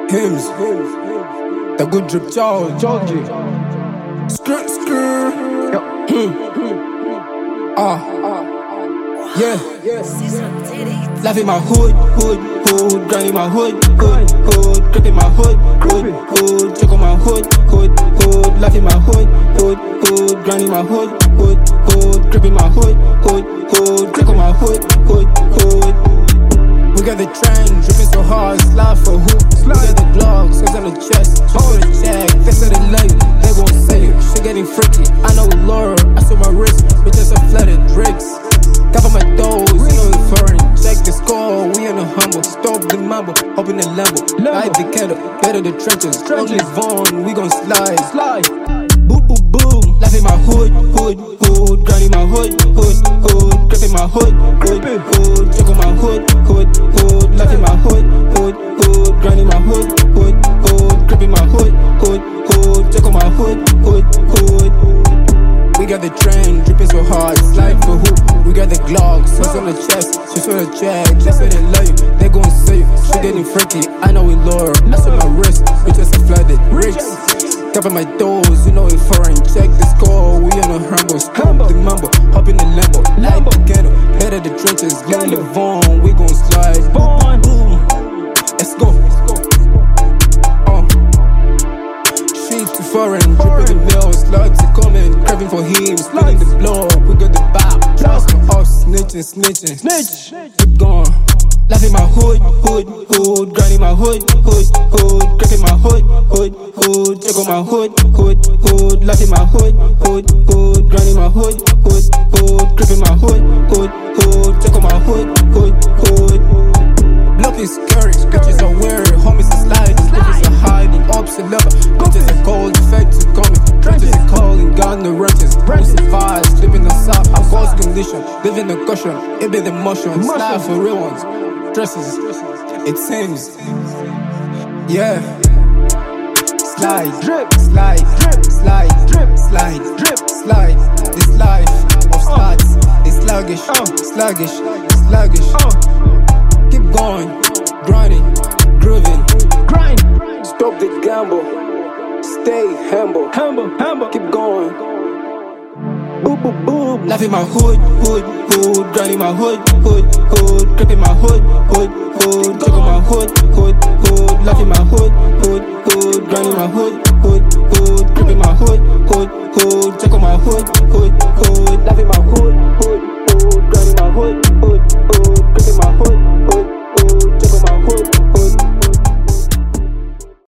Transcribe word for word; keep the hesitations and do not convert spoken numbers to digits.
Hymns, the good drip George, Georgie. Skirt, skirt. Ah, yeah. Life in my hood, hood, hood. Grind in my hood, hood, hood. Grip in my hood, hood, hood. Check on my hood, hood, hood. Life in my hood, hood, hood. Grind in my hood, hood, hood. Grip in my hood, hood, hood. Check on my hood, hood, hood. We got the train, dripping so hard, slide for who? We got the Glocks, hands on the chest, just for the check. They said they love you, they gon' say you. Shit getting freaky, I know Laura, I saw my wrist, bitches are flooded, bricks. Cover my toes, you know it's foreign. Check the score, we in a humble. Stop the mambo, hop in the Lambo. Light the candle, better the trenches. Only Vaughn, we gon' slide. Slide. Boom, boom, boom. Life in my hood, hood, hood. Grind in my hood, hood, hood. Grip in my hood, hood, hood. Check on my hood, hood, hood. Life in my hood, hood, hood. Grind in my hood, hood, hood. Grip in my hood, hood, hood. Check on my hood, hood, hood. We got the train, dripping so hard, slide for who? We got the Glocks, hands on the chest, just for the check. They say they love you, they gon' say you. She getting freaky, I know it Laura. I saw my wrist, bitches are flooded, bricks. Cover my toes, you know it foreign. Check the score, we on a humble. Stop the mambo, hop in the Lambo. Light the candle, better the trenches. Young Levon, we gon' slide. Boom, boom, let's go. Uh. Sheep too foreign, dripping the nails, slugs are coming. Craving for him, splitting the blow. We got the bop, trust us, snitching, snitching. Snitch, keep going. Life in my hood, hood, hood. Grind in my hood, hood, hood. Grip in my hood, hood, hood. Check on my hood, hood, hood. Life in my hood, hood, hood. Grind in my hood, hood, hood. Grip in my hood, hood, hood. Check on my hood, hood, hood. Block is scary, bitches are weary. Homies are sliding, bitches are hiding. Ops are lover, bitches are cold, effects are coming. Trenches are calling, gun the wrenches. Pussy vibes, sleeping on south. Our false condition, living the caution. It be the motion, slide for real ones. Dresses, it seems, yeah. Slide, drip, slide, drip, slide, drip, slide, drip, slide. This life of sluts is sluggish, uh, sluggish, sluggish. Uh. Keep going, grinding, grooving, grind. Stop the gamble, stay humble, humble, humble. Keep going. Boop, boop, boop. Life in my hood, hood, hood. Grind in my hood, hood, hood. Grip in my hood, hood, hood. Check on my hood,